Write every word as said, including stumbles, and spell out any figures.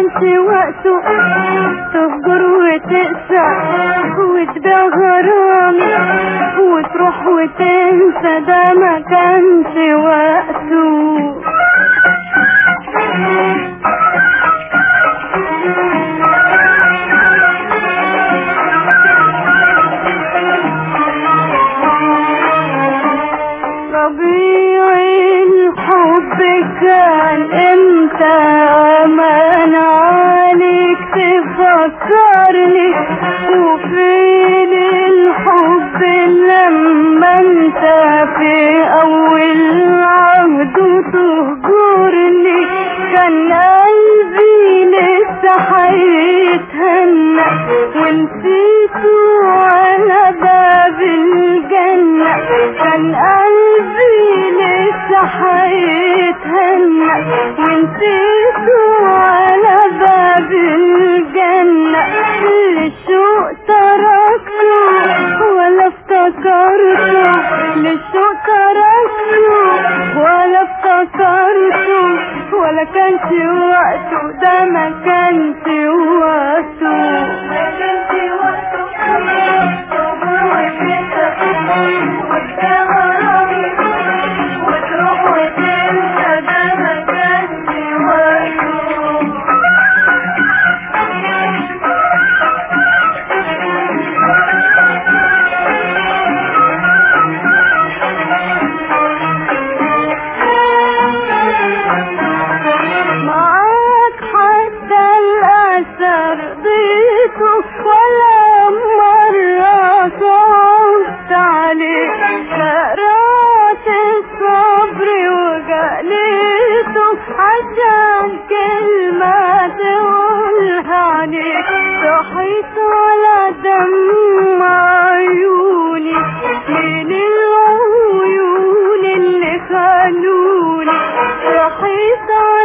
كانش وقته تفجر وتقسى وتبيع غرامي وتروح وتنسى، ده ما كانش وقته. كان امتى امان عليك تفكرني، وفين الحب لما انت في اول عهد تهجرني؟ كان قلبي لسه هيتهنى ونسيته على باب الجنة، كان قلبي لسه هيتهنى ونسيته على باب الجنة. للشوق تركته ولا افتكرته، للشوق تركته ولا افتكرته، ولا كانش وقته، ده ما كانش وقته. ما كانش وقته وتروح وتنسى، ده ما كانش وقته. معاك حتى الأثر ضيته ولا مرة صوت عليك، قرأت الصبر وجليته عشان كلمة تقولها عليك. صحيت على دم عيوني من العيون اللي خانوني، صحيت